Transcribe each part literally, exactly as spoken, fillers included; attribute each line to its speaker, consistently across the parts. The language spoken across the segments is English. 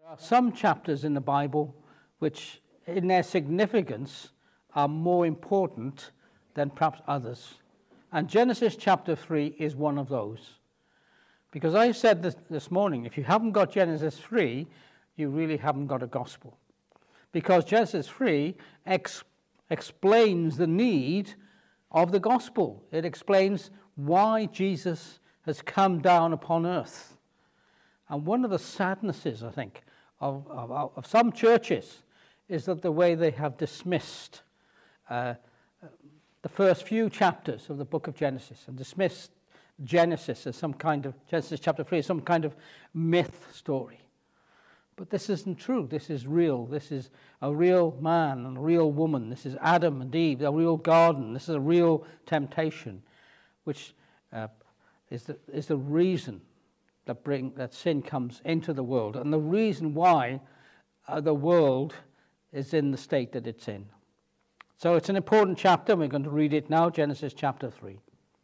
Speaker 1: There are some chapters in the Bible which, in their significance, are more important than perhaps others. And Genesis chapter three is one of those. Because I said this, this morning, if you haven't got Genesis three, you really haven't got a gospel. Because Genesis three ex- explains the need of the gospel. It explains why Jesus has come down upon earth. And one of the sadnesses, I think, of, of, of some churches is that the way they have dismissed uh, the first few chapters of the book of Genesis and dismissed Genesis as some kind of, Genesis chapter three, as some kind of myth story. But this isn't true. This is real. This is a real man and a real woman. This is Adam and Eve, a real garden. This is a real temptation, which uh, is, the, is the reason that bring that sin comes into the world, and the reason why uh, the world is in the state that it's in. So it's an important chapter. We're going to read it now, Genesis chapter three.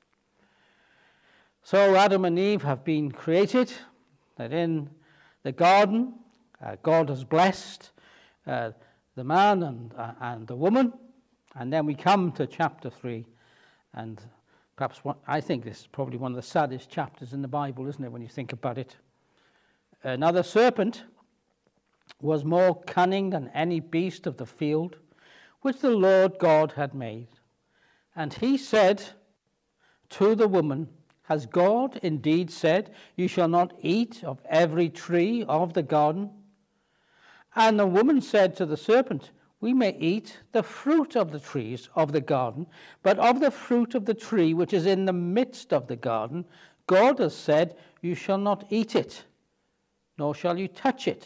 Speaker 1: So Adam and Eve have been created. They're in the garden. Uh, God has blessed uh, the man and uh, and the woman, and then we come to chapter three, and perhaps one, I think this is probably one of the saddest chapters in the Bible, isn't it, when you think about it? Another serpent was more cunning than any beast of the field, which the Lord God had made. And he said to the woman, has God indeed said, you shall not eat of every tree of the garden? And the woman said to the serpent, we may eat the fruit of the trees of the garden, but of the fruit of the tree which is in the midst of the garden, God has said, you shall not eat it, nor shall you touch it,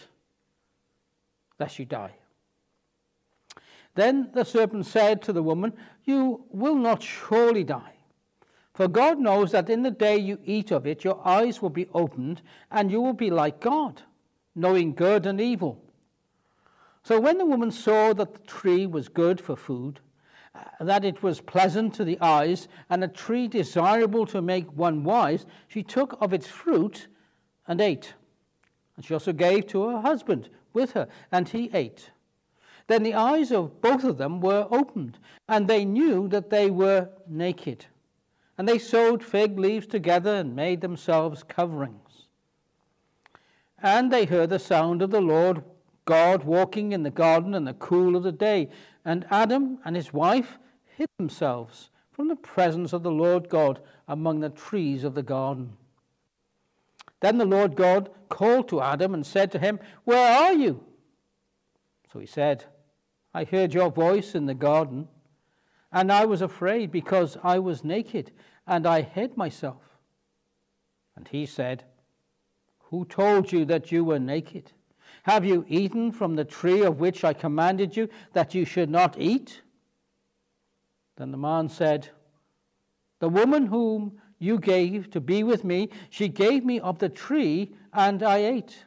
Speaker 1: lest you die. Then the serpent said to the woman, you will not surely die. For God knows that in the day you eat of it, your eyes will be opened, and you will be like God, knowing good and evil. So when the woman saw that the tree was good for food, that it was pleasant to the eyes, and a tree desirable to make one wise, she took of its fruit and ate. And she also gave to her husband with her, and he ate. Then the eyes of both of them were opened, and they knew that they were naked. And they sewed fig leaves together and made themselves coverings. And they heard the sound of the Lord God walking in the garden in the cool of the day, and Adam and his wife hid themselves from the presence of the Lord God among the trees of the garden. Then the Lord God called to Adam and said to him, where are you? So he said, I heard your voice in the garden, and I was afraid because I was naked, and I hid myself. And he said, who told you that you were naked? Have you eaten from the tree of which I commanded you that you should not eat? Then the man said, the woman whom you gave to be with me, she gave me of the tree, and I ate.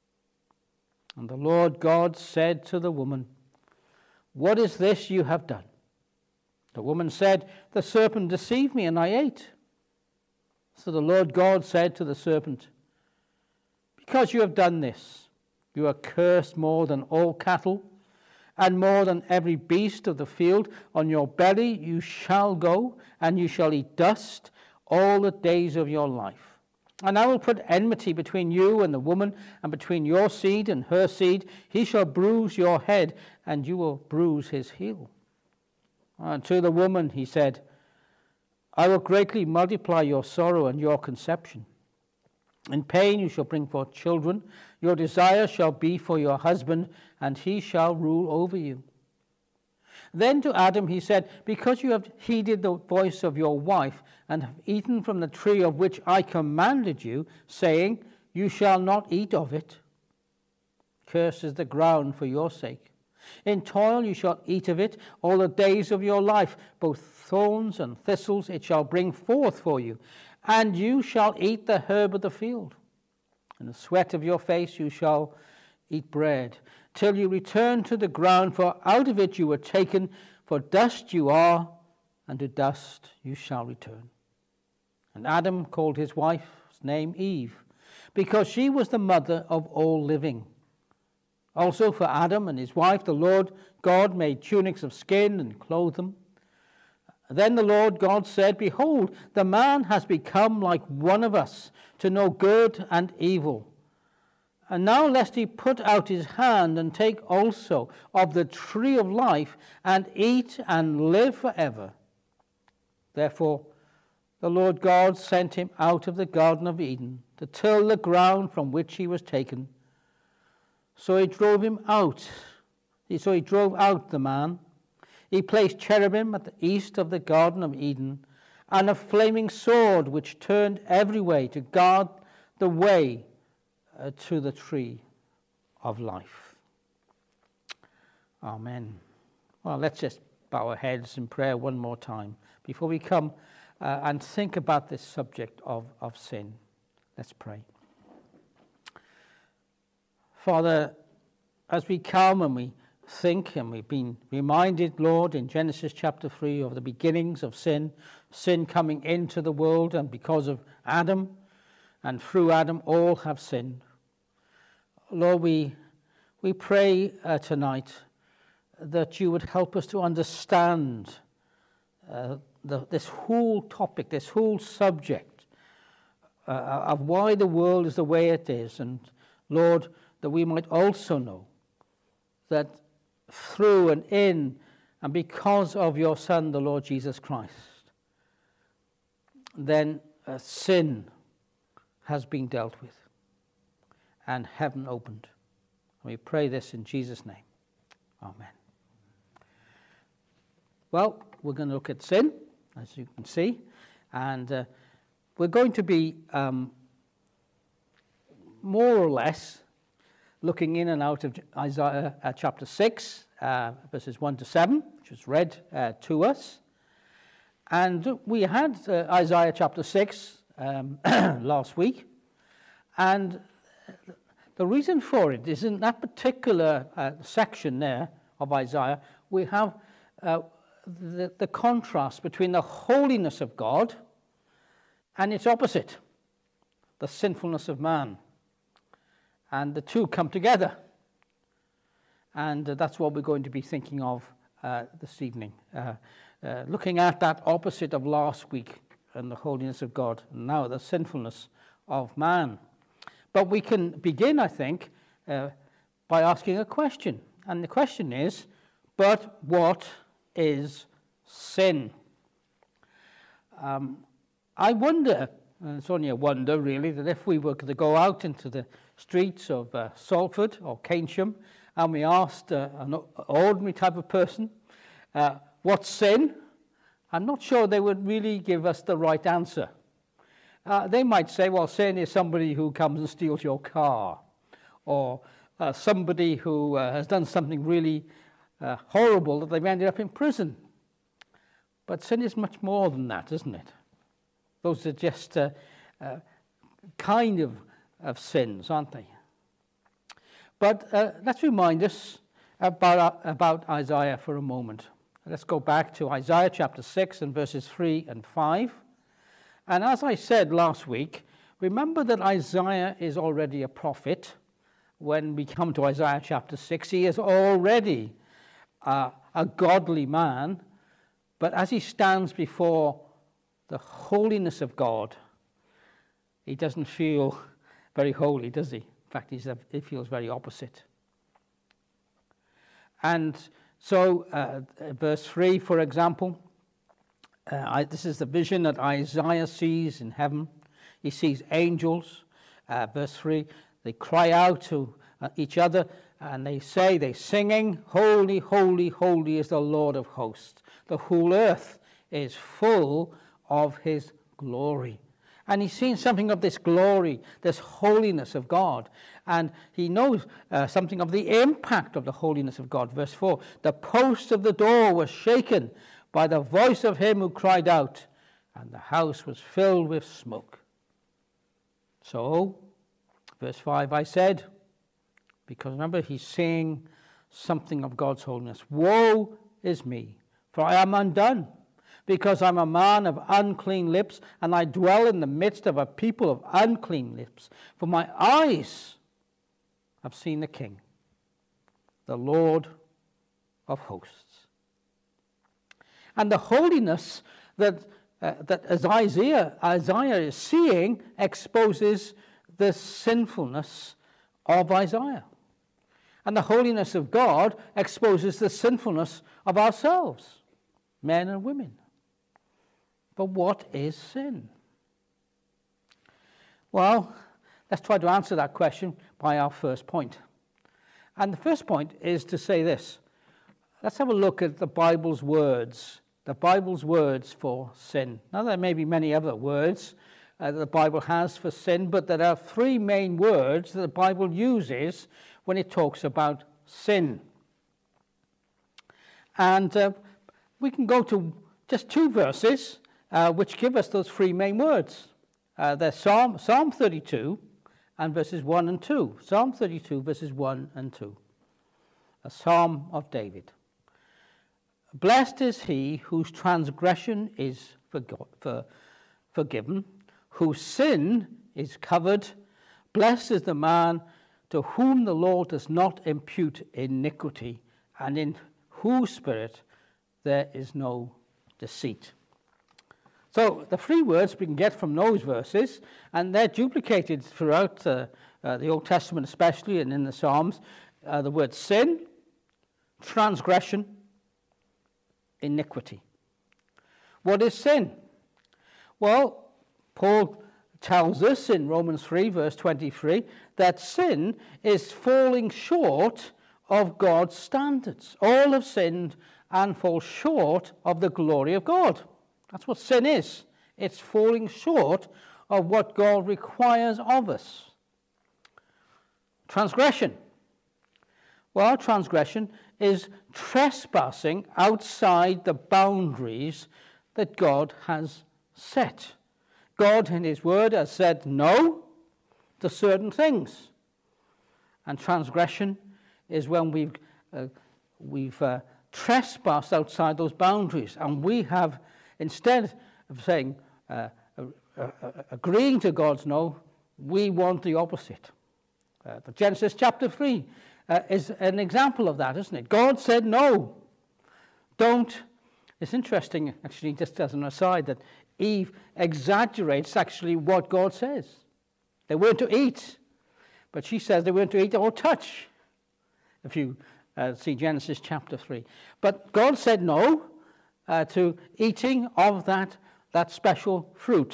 Speaker 1: And the Lord God said to the woman, what is this you have done? The woman said, the serpent deceived me, and I ate. So the Lord God said to the serpent, because you have done this, you are cursed more than all cattle, and more than every beast of the field. On your belly you shall go, and you shall eat dust all the days of your life. And I will put enmity between you and the woman, and between your seed and her seed. He shall bruise your head, and you will bruise his heel. And to the woman he said, I will greatly multiply your sorrow and your conception. In pain you shall bring forth children. Your desire shall be for your husband, and he shall rule over you. Then to Adam he said, because you have heeded the voice of your wife, and have eaten from the tree of which I commanded you, saying, you shall not eat of it. Cursed is the ground for your sake. In toil you shall eat of it all the days of your life. Both thorns and thistles it shall bring forth for you. And you shall eat the herb of the field. In the sweat of your face you shall eat bread, till you return to the ground, for out of it you were taken, for dust you are, and to dust you shall return. And Adam called his wife's name Eve, because she was the mother of all living. Also for Adam and his wife, the Lord God made tunics of skin and clothed them. Then the Lord God said, Behold, the man has become like one of us, to know good and evil. And now lest he put out his hand and take also of the tree of life, and eat and live forever. Therefore the Lord God sent him out of the Garden of Eden to till the ground from which he was taken. So he drove him out. So he drove out the man. He placed cherubim at the east of the Garden of Eden, and a flaming sword which turned every way to guard the way uh, to the tree of life. Amen. Well, let's just bow our heads in prayer one more time before we come uh, and think about this subject of, of sin. Let's pray. Father, as we come and we think, and we've been reminded, Lord, in Genesis chapter three of the beginnings of sin, sin coming into the world, and because of Adam, and through Adam all have sinned. Lord, we, we pray uh, tonight that you would help us to understand uh, the, this whole topic, this whole subject uh, of why the world is the way it is, and Lord, that we might also know that through and in and because of your Son, the Lord Jesus Christ, then uh, sin has been dealt with and heaven opened. And we pray this in Jesus' name. Amen. Well, we're going to look at sin, as you can see, and uh, we're going to be um, more or less looking in and out of Isaiah uh, chapter six, uh, verses one to seven, which was read uh, to us. And we had uh, Isaiah chapter six um, last week. And the reason for it is in that particular uh, section there of Isaiah, we have uh, the, the contrast between the holiness of God and its opposite, the sinfulness of man. And the two come together. And uh, that's what we're going to be thinking of uh, this evening. Uh, uh, looking at that opposite of last week and the holiness of God, and now the sinfulness of man. But we can begin, I think, uh, by asking a question. And the question is, but what is sin? Um, I wonder, and it's only a wonder really, that if we were to go out into the streets of uh, Salford or Keynsham and we asked uh, an ordinary type of person, uh, what's sin? I'm not sure they would really give us the right answer. Uh, they might say, well, sin is somebody who comes and steals your car, or uh, somebody who uh, has done something really uh, horrible that they've ended up in prison. But sin is much more than that, isn't it? Those are just uh, uh, kind of, of sins, aren't they? But uh, let's remind us about, about Isaiah for a moment. Let's go back to Isaiah chapter six and verses three and five. And as I said last week, remember that Isaiah is already a prophet. When we come to Isaiah chapter six, he is already uh, a godly man. But as he stands before the holiness of God, he doesn't feel very holy, does he? In fact, he's a, he feels very opposite. And so, uh, verse three, for example, uh, I, this is the vision that Isaiah sees in heaven. He sees angels. Uh, verse three, they cry out to uh, each other, and they say, they're singing, holy, holy, holy is the Lord of hosts. The whole earth is full of his glory. And he's seen something of this glory, this holiness of God. And he knows uh, something of the impact of the holiness of God. Verse four, the post of the door was shaken by the voice of him who cried out, and the house was filled with smoke. So, verse five, I said, because remember, he's saying something of God's holiness. Woe is me, for I am undone, because I'm a man of unclean lips, and I dwell in the midst of a people of unclean lips. For my eyes have seen the King, the Lord of hosts. And the holiness that, uh, that as Isaiah, Isaiah is seeing exposes the sinfulness of Isaiah. And the holiness of God exposes the sinfulness of ourselves, men and women. But what is sin? Well, let's try to answer that question by our first point. And the first point is to say this. Let's have a look at the Bible's words, the Bible's words for sin. Now, there may be many other words uh, that the Bible has for sin, but there are three main words that the Bible uses when it talks about sin. And uh, we can go to just two verses uh, which give us those three main words. Uh, they're Psalm, Psalm thirty-two and verses one and two. Psalm thirty-two, verses one and two. A psalm of David. Blessed is he whose transgression is forgo- for, forgiven, whose sin is covered. Blessed is the man to whom the Lord does not impute iniquity, and in whose spirit there is no deceit. So the three words we can get from those verses, and they're duplicated throughout uh, uh, the Old Testament especially, and in the Psalms, uh, the word sin, transgression, iniquity. What is sin? Well, Paul tells us in Romans three, verse twenty-three, that sin is falling short of God's standards. All have sinned and fall short of the glory of God. That's what sin is. It's falling short of what God requires of us. Transgression. Well, transgression is trespassing outside the boundaries that God has set. God in his word has said no to certain things. And transgression is when we've, uh, we've uh, trespassed outside those boundaries. And we have, instead of saying, uh, uh, uh, agreeing to God's no, we want the opposite. Uh, the Genesis chapter three uh, is an example of that, isn't it? God said no. Don't. It's interesting, actually, just as an aside, that Eve exaggerates actually what God says. They weren't to eat, but she says they weren't to eat or touch, if you uh, see Genesis chapter three. But God said no uh, to eating of that, that special fruit.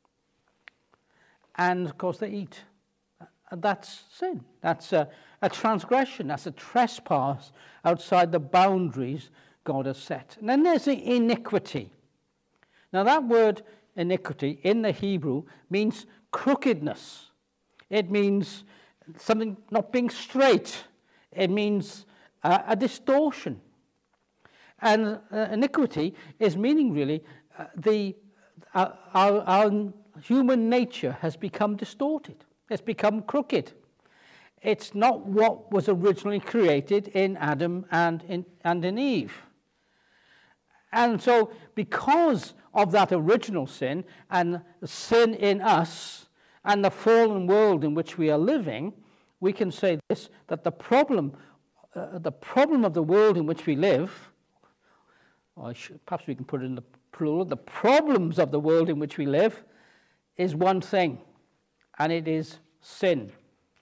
Speaker 1: And, of course, they eat. And that's sin. That's a, a transgression. That's a trespass outside the boundaries God has set. And then there's the iniquity. Now, that word iniquity in the Hebrew means crookedness. It means something not being straight. It means uh, a distortion. And uh, iniquity is meaning really uh, the uh, our, our human nature has become distorted. It's become crooked. It's not what was originally created in Adam and in, and in Eve. And so because of that original sin and sin in us and the fallen world in which we are living, we can say this, that the problem, uh, the problem of the world in which we live, or should, perhaps we can put it in the plural, the problems of the world in which we live is one thing, and it is sin.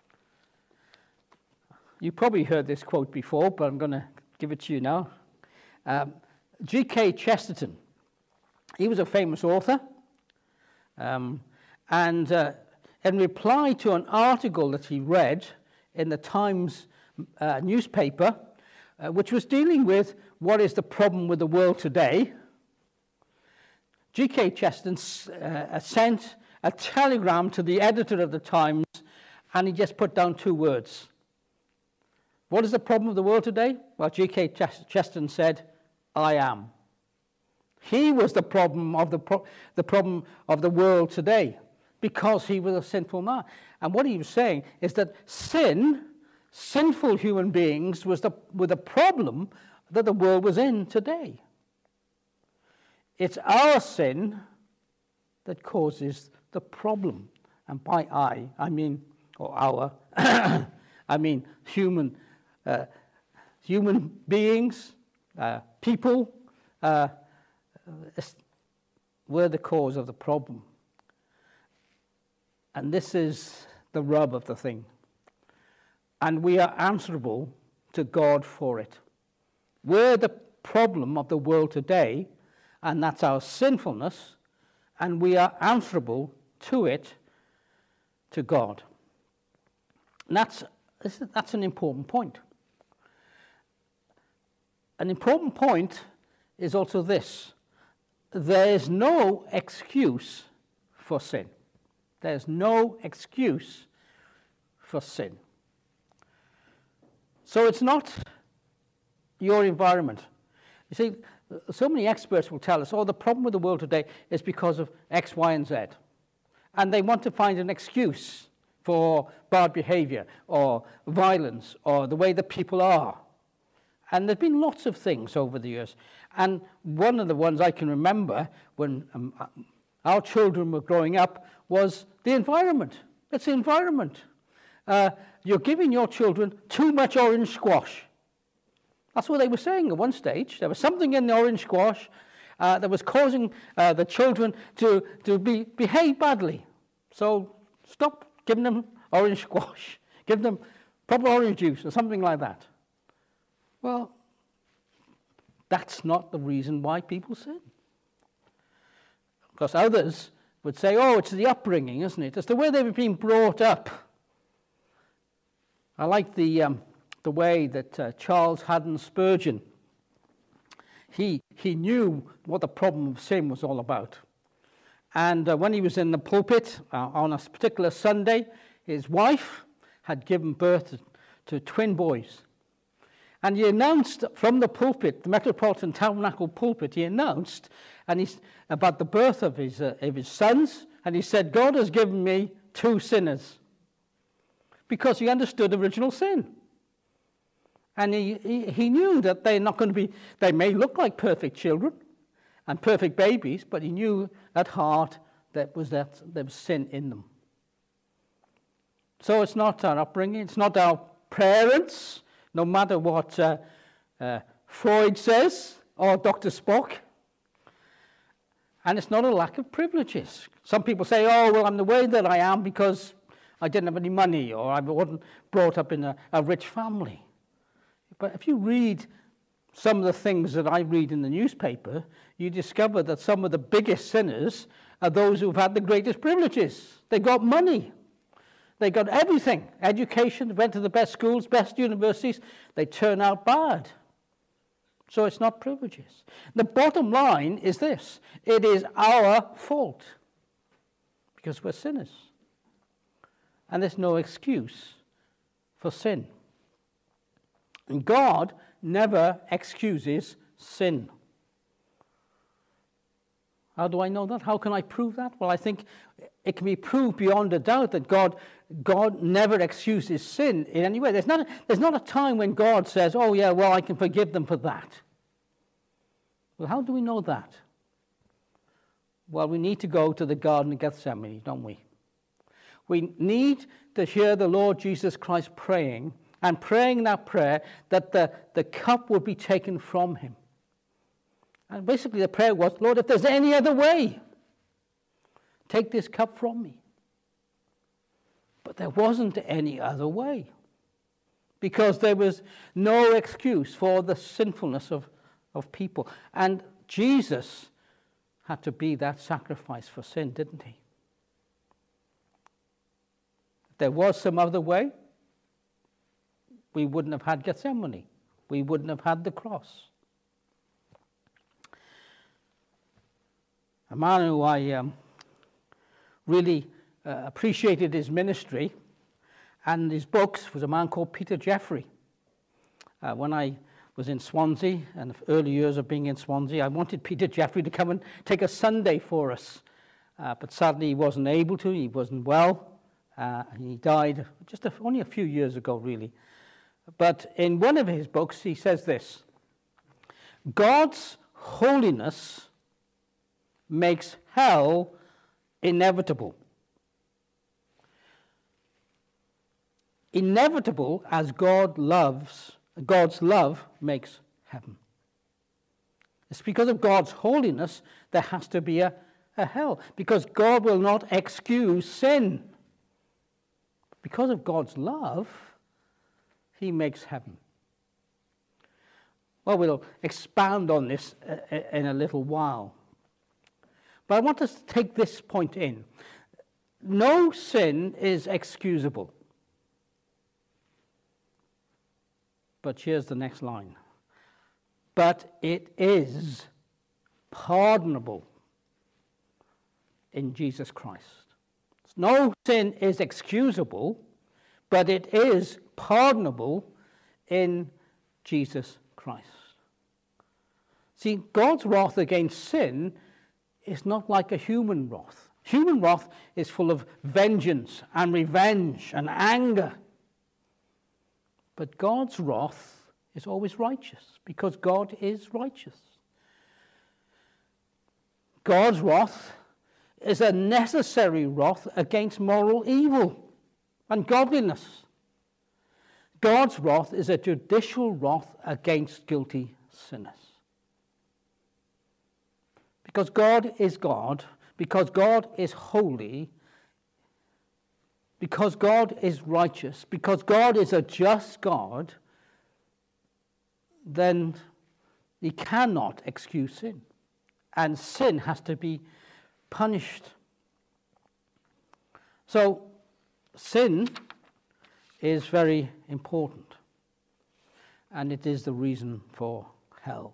Speaker 1: You probably heard this quote before, but I'm going to give it to you now. Um, G K Chesterton, he was a famous author, um, and uh, in reply to an article that he read in the Times uh, newspaper, uh, which was dealing with what is the problem with the world today, G K Chesterton uh, sent a telegram to the editor of the Times, and he just put down two words. What is the problem of the world today? Well, G K Chesterton said, I am. He was the problem of the, pro- the problem of the world today because he was a sinful man. And what he was saying is that sin, sinful human beings, was the, were the problem that the world was in today. It's our sin that causes the problem. And by I, I mean, or our, I mean human uh, human beings, uh, people, uh, were the cause of the problem. And this is the rub of the thing. And we are answerable to God for it. We're the problem of the world today, and that's our sinfulness, and we are answerable to it, to God. And that's, that's an important point. An important point is also this. There is no excuse for sin. There's no excuse for sin. So it's not your environment. You see, so many experts will tell us, oh, the problem with the world today is because of X, Y, and Z. And they want to find an excuse for bad behavior or violence or the way that people are. And there's been lots of things over the years. And one of the ones I can remember when um, our children were growing up was the environment. It's the environment. Uh, you're giving your children too much orange squash. That's what they were saying at one stage. There was something in the orange squash uh, that was causing uh, the children to, to be, behave badly. So stop giving them orange squash. Give them proper orange juice or something like that. Well, that's not the reason why people sin. Because others would say, oh, it's the upbringing, isn't it? It's the way they've been brought up. I like the, um, the way that uh, Charles Haddon Spurgeon, he, he knew what the problem of sin was all about. And uh, when he was in the pulpit uh, on a particular Sunday, his wife had given birth to, to twin boys. And he announced from the pulpit, the Metropolitan Tabernacle pulpit, he announced and he's, about the birth of his, uh, of his sons, and he said, God has given me two sinners. Because he understood original sin. And he, he, he knew that they're not going to be, they may look like perfect children and perfect babies, but he knew at heart that was that there was sin in them. So it's not our upbringing, it's not our parents, no matter what uh, uh, Freud says or Doctor Spock. And it's not a lack of privileges. Some people say, oh, well, I'm the way that I am because I didn't have any money or I wasn't brought up in a, a rich family. But if you read some of the things that I read in the newspaper, you discover that some of the biggest sinners are those who've had the greatest privileges. They got money. They got everything. Education, went to the best schools, best universities. They turn out bad. So it's not privileges. The bottom line is this. It is our fault. Because we're sinners. And there's no excuse for sin. And God never excuses sin. How do I know that? How can I prove that? Well, I think it can be proved beyond a doubt that God, God never excuses sin in any way. There's not, a, there's not a time when God says, oh yeah, well, I can forgive them for that. Well, how do we know that? Well, we need to go to the Garden of Gethsemane, don't we? We need to hear the Lord Jesus Christ praying, and praying that prayer that the, the cup would be taken from him. And basically the prayer was, Lord, if there's any other way, take this cup from me. But there wasn't any other way. Because there was no excuse for the sinfulness of, of people. And Jesus had to be that sacrifice for sin, didn't he? If there was some other way, we wouldn't have had Gethsemane. We wouldn't have had the cross. A man who I um, really uh, appreciated his ministry and his books was a man called Peter Jeffrey. Uh, when I was in Swansea, and the early years of being in Swansea, I wanted Peter Jeffrey to come and take a Sunday for us. Uh, but sadly he wasn't able to, he wasn't well. Uh, he died just a, only a few years ago, really. But in one of his books he says this: God's holiness makes hell inevitable. Inevitable as God loves, God's love makes heaven. It's because of God's holiness there has to be a, a hell, because God will not excuse sin. Because of God's love, he makes heaven. Well, we'll expand on this in a little while. But I want us to take this point in. No sin is excusable. But here's the next line. But it is pardonable in Jesus Christ. No sin is excusable, but it is pardonable in Jesus Christ. See, God's wrath against sin is not like a human wrath. Human wrath is full of vengeance and revenge and anger. But God's wrath is always righteous, because God is righteous. God's wrath is a necessary wrath against moral evil and godliness. God's wrath is a judicial wrath against guilty sinners. Because God is God, because God is holy, because God is righteous, because God is a just God, then he cannot excuse sin. And sin has to be punished. So, sin is very important. And it is the reason for hell.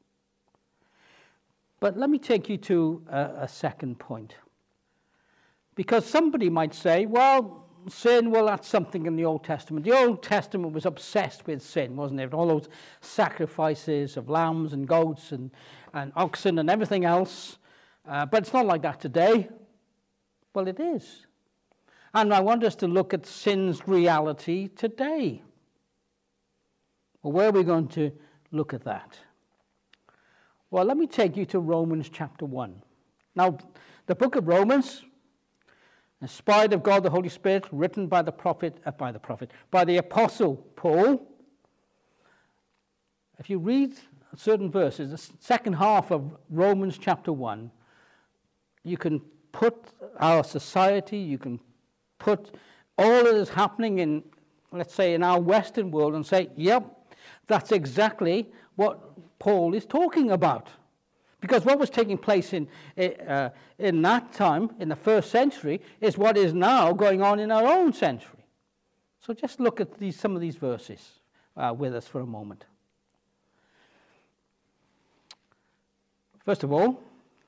Speaker 1: But let me take you to a, a second point. Because somebody might say, well, sin, well, that's something in the Old Testament. The Old Testament was obsessed with sin, wasn't it? All those sacrifices of lambs and goats and, and oxen and everything else. Uh, but it's not like that today. Well, it is. And I want us to look at sin's reality today. Well, where are we going to look at that? Well, let me take you to Romans chapter one. Now, the book of Romans, inspired of God the Holy Spirit, written by the prophet, uh, by the prophet, by the apostle Paul. If you read certain verses, the second half of Romans chapter one, you can put our society, you can put all that is happening in, let's say, in our Western world and say, yep, that's exactly what Paul is talking about. Because what was taking place in, uh, in that time, in the first century, is what is now going on in our own century. So just look at these, some of these verses uh, with us for a moment. First of all,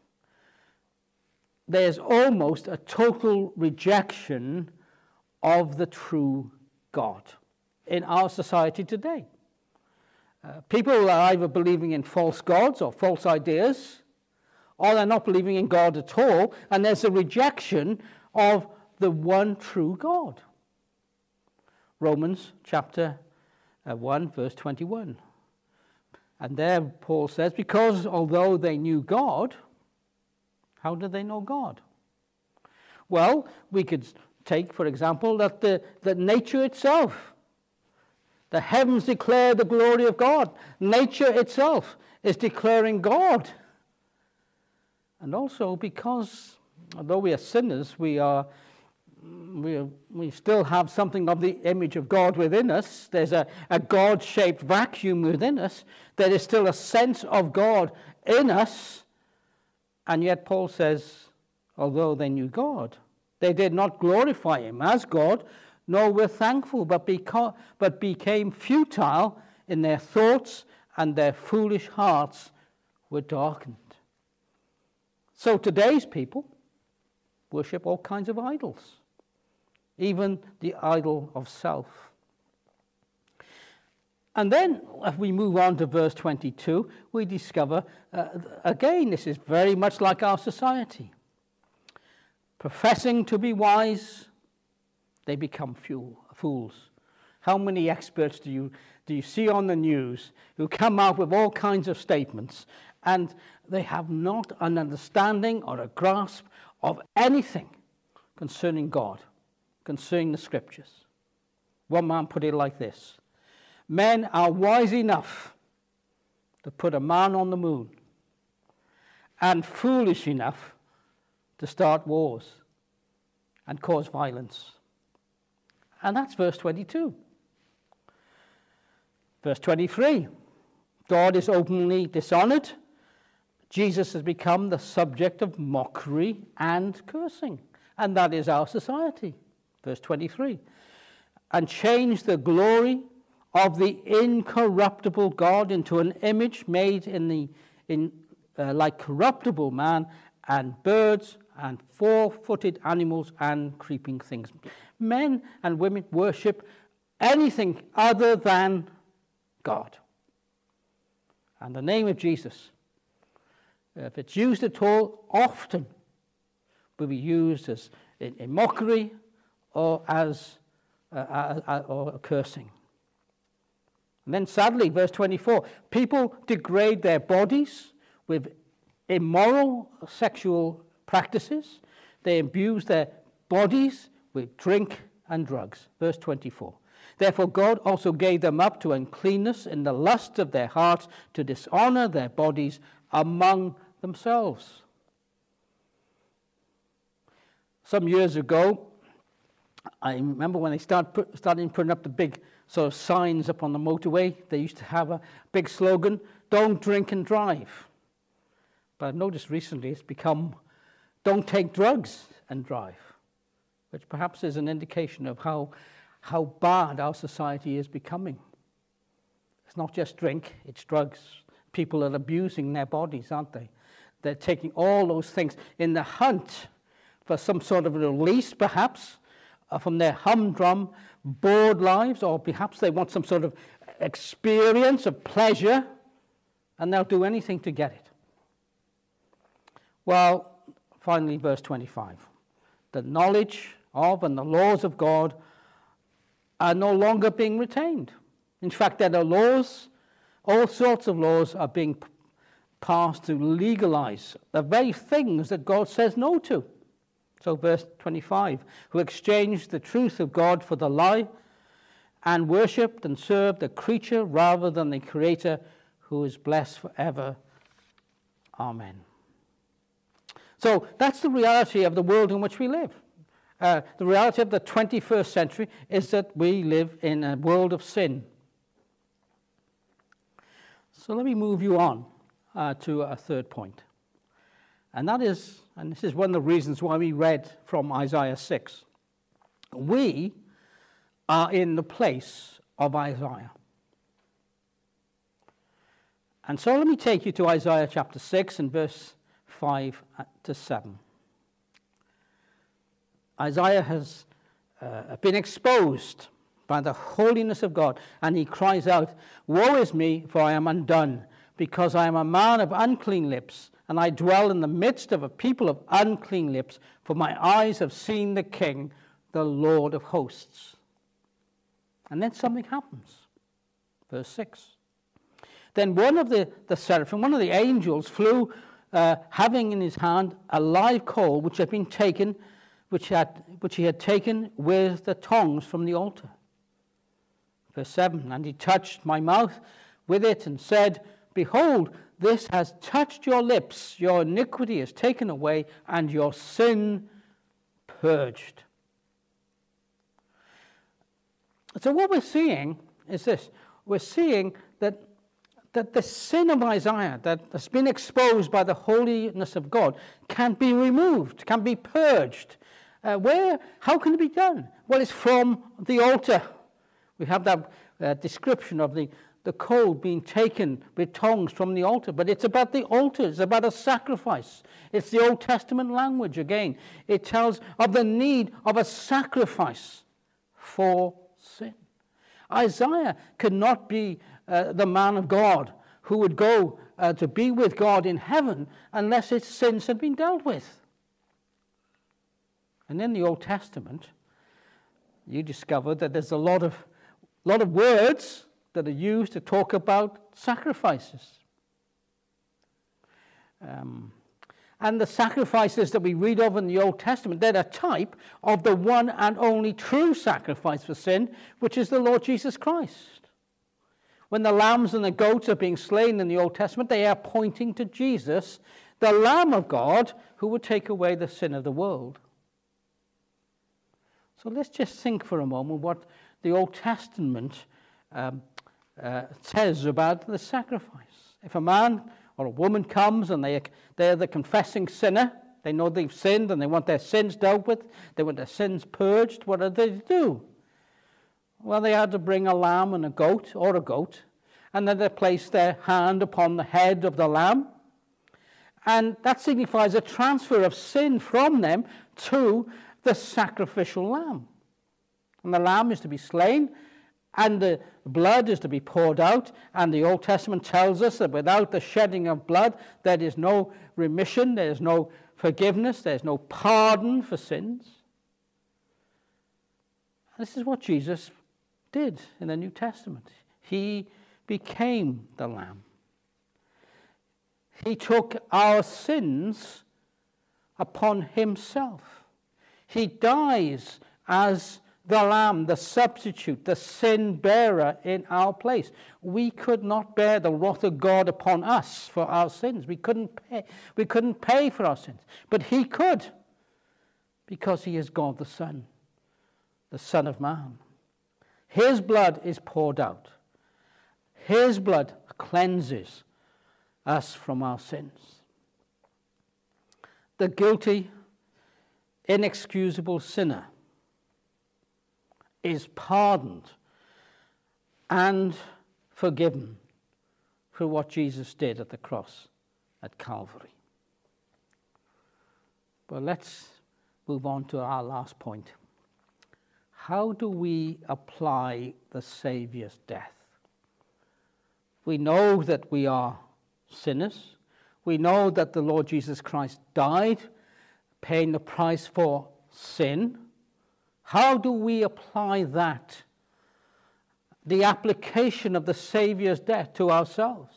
Speaker 1: there's almost a total rejection of the true God in our society today. Uh, people are either believing in false gods or false ideas, or they're not believing in God at all, and there's a rejection of the one true God. Romans chapter one, verse twenty-one. And there Paul says, because although they knew God, how did they know God? Well, we could take, for example, that the that nature itself, the heavens declare the glory of God. Nature itself is declaring God. And also because, although we are sinners, we are we, are, we still have something of the image of God within us. There's a, a God-shaped vacuum within us. There is still a sense of God in us. And yet Paul says, although they knew God, they did not glorify him as God, nor were thankful, but, beca- but became futile in their thoughts, and their foolish hearts were darkened. So today's people worship all kinds of idols, even the idol of self. And then, if we move on to verse twenty-two, we discover, uh, again, this is very much like our society. Professing to be wise, they become fools. How many experts do you, do you see on the news who come out with all kinds of statements, and they have not an understanding or a grasp of anything concerning God, concerning the Scriptures? One man put it like this: men are wise enough to put a man on the moon and foolish enough to start wars and cause violence. And that's verse twenty-two. Verse twenty-three, God is openly dishonored. Jesus has become the subject of mockery and cursing. And that is our society. Verse twenty-three, and changed the glory of the incorruptible God into an image made in the in uh, like corruptible man, and birds and four-footed animals and creeping things. Men and women worship anything other than God. And the name of Jesus, if it's used at all, often will be used as in, in mockery or as uh, uh, or cursing. And then sadly, verse twenty-four, people degrade their bodies with immoral sexual practices. They abuse their bodies with drink and drugs. Verse twenty-four. Therefore God also gave them up to uncleanness in the lust of their hearts, to dishonor their bodies among themselves. Some years ago, I remember when they start put, started putting up the big sort of signs up on the motorway, they used to have a big slogan, don't drink and drive. But I've noticed recently it's become, don't take drugs and drive, which perhaps is an indication of how, how bad our society is becoming. It's not just drink, it's drugs. People are abusing their bodies, aren't they? They're taking all those things in the hunt for some sort of release, perhaps, uh, from their humdrum, bored lives, or perhaps they want some sort of experience of pleasure, and they'll do anything to get it. Well, finally, verse twenty-five. The knowledge of and the laws of God are no longer being retained. In fact, there are laws, all sorts of laws are being passed to legalize the very things that God says no to. So verse twenty-five, who exchanged the truth of God for the lie and worshipped and served the creature rather than the Creator, who is blessed forever. Amen. So that's the reality of the world in which we live. Uh, the reality of the twenty-first century is that we live in a world of sin. So let me move you on uh, to a third point. And that is, and this is one of the reasons why we read from Isaiah six. We are in the place of Isaiah. And so let me take you to Isaiah chapter six and verse five to seven. Isaiah has uh, been exposed by the holiness of God, and he cries out, "Woe is me, for I am undone, because I am a man of unclean lips, and I dwell in the midst of a people of unclean lips, for my eyes have seen the King, the Lord of hosts." And then something happens. Verse six. Then one of the, the seraphim, one of the angels, flew, uh, having in his hand a live coal which had been taken, which had which he had taken with the tongs from the altar. Verse seven. And he touched my mouth with it and said, "Behold, this has touched your lips, your iniquity is taken away, and your sin purged." So what we're seeing is this. We're seeing that, that the sin of Isaiah that has been exposed by the holiness of God can be removed, can be purged. Uh, where? How can it be done? Well, it's from the altar. We have that uh, description of the the coal being taken with tongs from the altar. But it's about the altar. It's about a sacrifice. It's the Old Testament language again. It tells of the need of a sacrifice for sin. Isaiah could not be uh, the man of God who would go uh, to be with God in heaven unless his sins had been dealt with. And in the Old Testament, you discover that there's a lot of, lot of words that are used to talk about sacrifices. Um, and the sacrifices that we read of in the Old Testament, they're a type of the one and only true sacrifice for sin, which is the Lord Jesus Christ. when the lambs and the goats are being slain in the Old Testament, they are pointing to Jesus, the Lamb of God, who would take away the sin of the world. So let's just think for a moment what the Old Testament um, uh, says about the sacrifice. If a man or a woman comes and they, they're the confessing sinner, they know they've sinned and they want their sins dealt with, they want their sins purged, what do they do? Well, they had to bring a lamb and a goat, or a goat, and then they place their hand upon the head of the lamb. And that signifies a transfer of sin from them to the sacrificial lamb. And the lamb is to be slain, and the blood is to be poured out. And the Old Testament tells us that without the shedding of blood, there is no remission, there is no forgiveness, there is no pardon for sins. This is what Jesus did in the New Testament. He became the lamb. He took our sins upon himself. He dies as the lamb, the substitute, the sin bearer in our place. We could not bear the wrath of God upon us for our sins. We couldn't pay. We couldn't pay for our sins. But he could, because he is God the Son, the Son of Man. His blood is poured out. His blood cleanses us from our sins. The guilty, inexcusable sinner is pardoned and forgiven through what Jesus did at the cross at Calvary. But let's move on to our last point. How do we apply the Saviour's death? We know that we are sinners. We know that the Lord Jesus Christ died, paying the price for sin. How do we apply that, the application of the Saviour's death, to ourselves?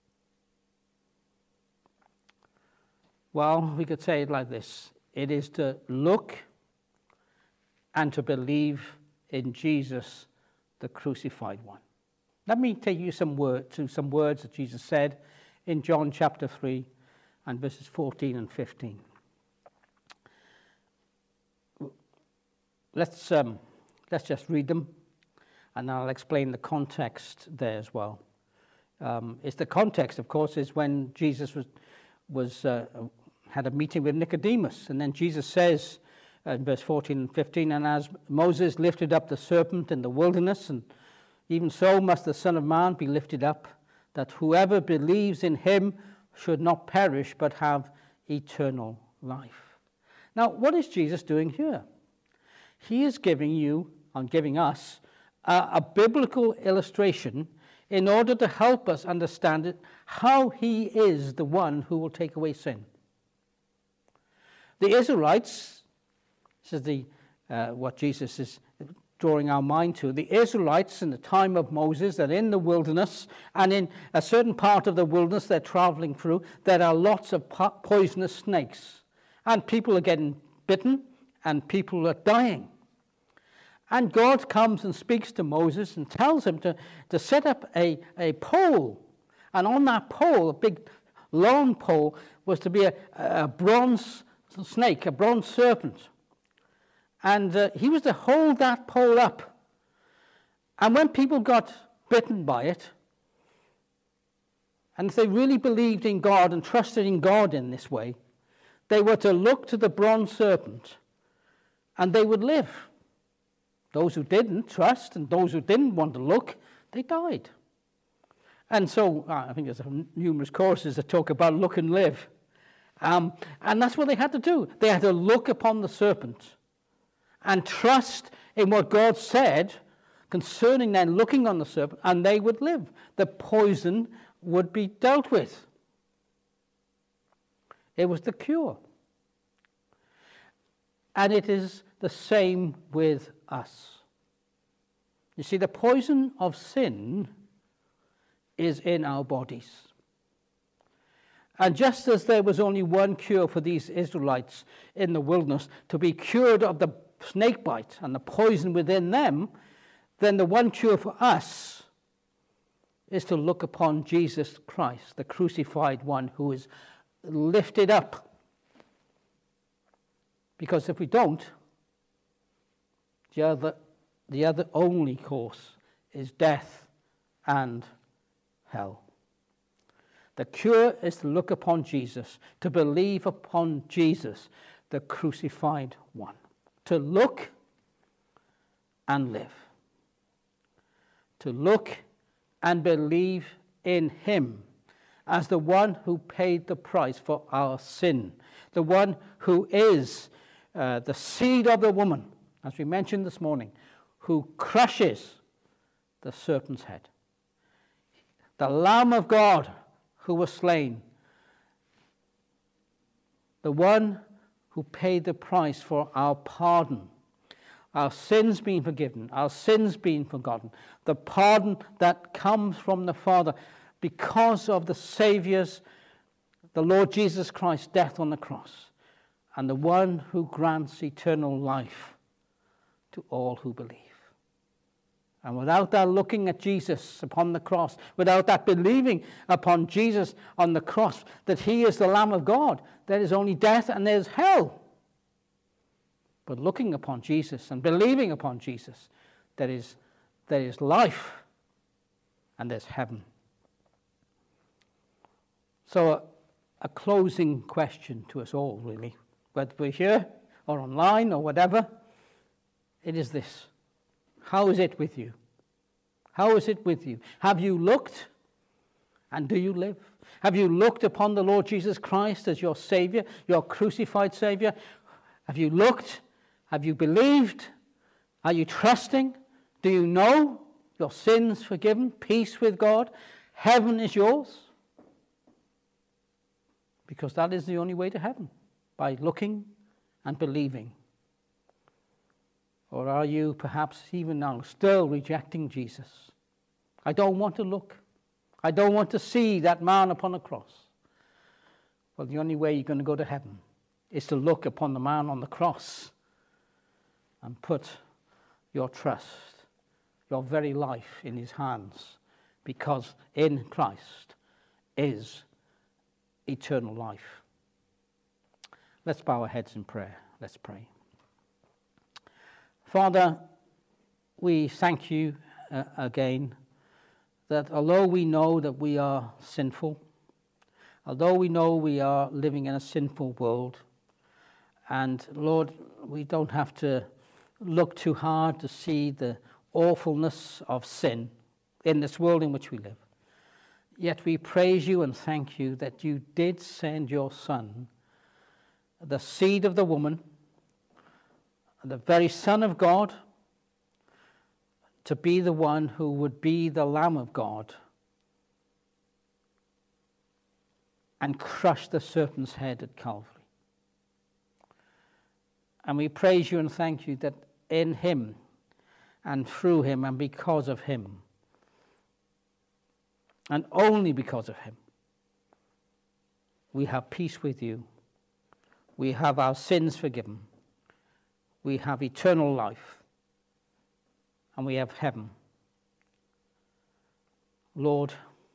Speaker 1: Well, we could say it like this. It is to look and to believe in Jesus, the crucified one. Let me take you some word, to some words that Jesus said in John chapter three and verses fourteen and fifteen. Let's, um, let's just read them, and I'll explain the context there as well. Um, it's the context, of course, is when Jesus was, was uh, had a meeting with Nicodemus, and then Jesus says uh, in verse fourteen and fifteen, and as Moses lifted up the serpent in the wilderness, and even so must the Son of Man be lifted up, that whoever believes in him should not perish but have eternal life. Now, what is Jesus doing here? He is giving you, and giving us, a, a biblical illustration in order to help us understand it, how he is the one who will take away sin. The Israelites, this is the, uh, what Jesus is drawing our mind to, the Israelites in the time of Moses, that in the wilderness, and in a certain part of the wilderness they're traveling through, there are lots of po- poisonous snakes, and people are getting bitten, and people are dying. And God comes and speaks to Moses and tells him to, to set up a, a pole, and on that pole, a big long pole, was to be a, a bronze snake, a bronze serpent. And uh, he was to hold that pole up. And when people got bitten by it, and if they really believed in God and trusted in God in this way, they were to look to the bronze serpent, and they would live. Those who didn't trust and those who didn't want to look, they died. And so, uh, I think there's numerous courses that talk about look and live. Um, and that's what they had to do. They had to look upon the serpent and trust in what God said concerning them looking on the serpent, and they would live. The poison would be dealt with. It was the cure. And it is the same with us. You see, the poison of sin is in our bodies. And just as there was only one cure for these Israelites in the wilderness, to be cured of the snake bite and the poison within them, then the one cure for us is to look upon Jesus Christ, the crucified one who is lifted up. Because if we don't, the other, the other only course is death and hell. The cure is to look upon Jesus, to believe upon Jesus, the crucified one. To look and live. To look and believe in him as the one who paid the price for our sin, the one who is uh, the seed of the woman, as we mentioned this morning, who crushes the serpent's head. The Lamb of God who was slain, the one who paid the price for our pardon, our sins being forgiven, our sins being forgotten, the pardon that comes from the Father because of the Saviour's, the Lord Jesus Christ's death on the cross, and the one who grants eternal life to all who believe. And without that looking at Jesus upon the cross, without that believing upon Jesus on the cross, that he is the Lamb of God, there is only death and there is hell. But looking upon Jesus and believing upon Jesus, there is, there is life and there's heaven. So a, a closing question to us all, really, whether we're here or online or whatever, it is this. How is it with you? How is it with you? Have you looked and do you live? Have you looked upon the Lord Jesus Christ as your Savior, your crucified Savior? Have you looked? Have you believed? Are you trusting? Do you know your sins forgiven? Peace with God? Heaven is yours? Because that is the only way to heaven, by looking and believing. Or are you perhaps even now still rejecting Jesus? I don't want to look. I don't want to see that man upon the cross. Well, the only way you're going to go to heaven is to look upon the man on the cross and put your trust, your very life in his hands, because in Christ is eternal life. Let's bow our heads in prayer. Let's pray. Father, we thank you uh, again that although we know that we are sinful, although we know we are living in a sinful world, and Lord, we don't have to look too hard to see the awfulness of sin in this world in which we live. Yet we praise you and thank you that you did send your Son, the seed of the woman, the very Son of God, to be the one who would be the Lamb of God and crush the serpent's head at Calvary. And we praise you and thank you that in him and through him and because of him, and only because of him, we have peace with you. We have our sins forgiven. We have eternal life. And we have heaven. Lord,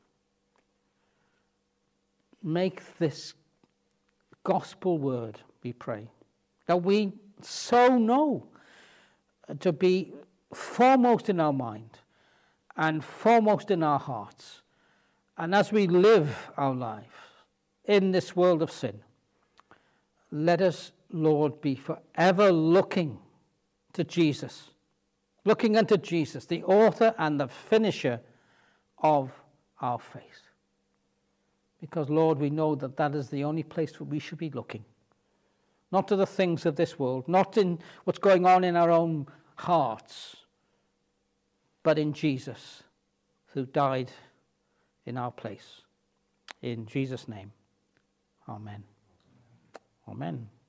Speaker 1: make this gospel word, we pray, that we so know to be foremost in our mind and foremost in our hearts. And as we live our life in this world of sin, let us, Lord, be forever looking to Jesus, looking unto Jesus, the author and the finisher of our faith. Because, Lord, we know that that is the only place where we should be looking. Not to the things of this world, not in what's going on in our own hearts, but in Jesus, who died in our place. In Jesus' name, amen. Amen.